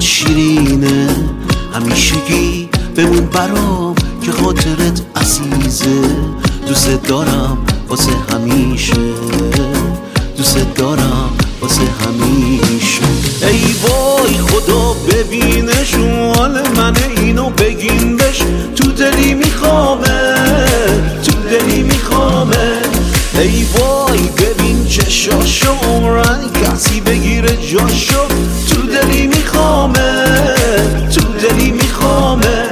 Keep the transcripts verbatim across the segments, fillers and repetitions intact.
حرفات شیرینه، همیشگی بمون برام که خاطرت عزیزه. دوست دارم واسه همیشه، دوست دارم واسه همیشه. ای وای خدا ببینش اون حال منه، اینو بگین بش، تو دلی میخوامه، تو دلی میخوامه. ای وای ببین چشاشو عمرن کسی بگیره جاشو، تو دلی میخوامه، تو دلی میخوامه.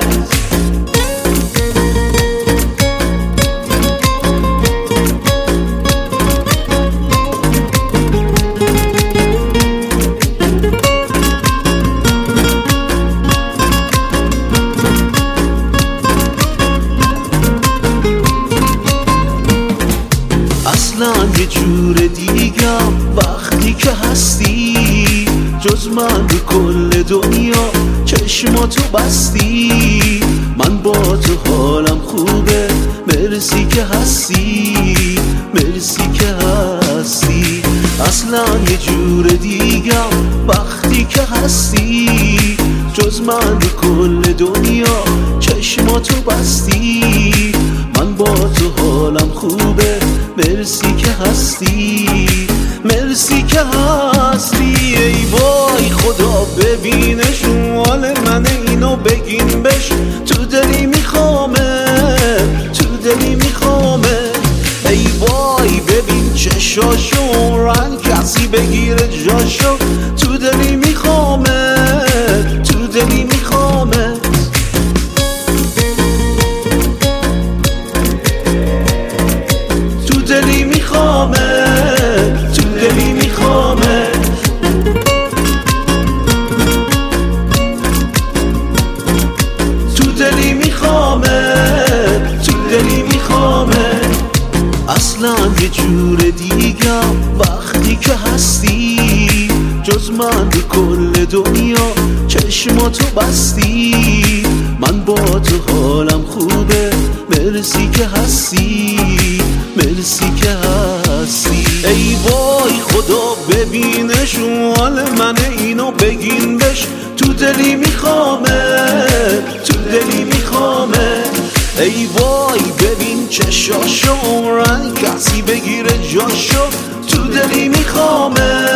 یه جور دیگم وقتی که هستی، جز من به کل دنیا چشماتو بستی. من با تو حالم خوبه، مرسی که هستی، مرسی که هستی. اصلا یه جور دیگم وقتی که هستی، جز من به کل دنیا چشماتو بستی. من با تو حالم خوبه، مرسی که هستی، مرسی که هستی. ای وای خدا ببینش اون حال منه، اینو بگین بش، تو دلی میخوامه، تو دلی میخوامه. ای وای ببین چشاشو عمرن کسی بگیره جاشو، تو دلی میخوامه، تو دلی میخوامه. تو دلی میخوامه، تو دلی میخوامه. تو دلی میخوامه، تو دلی میخوامه. اصلا یه جور دیگم وقتی که هستی، جز من به کل دنیا چشماتو بستی. من با تو حالم خوبه، مرسی که هستی، مرسی که هستی. ای وای خدا ببینش اون حال منه، اینو بگین بش، تو دلی میخوامه، تو دلی میخوامه. ای وای ببین چشاشو عمرن کسی بگیره جاشو، تو دلی میخوامه،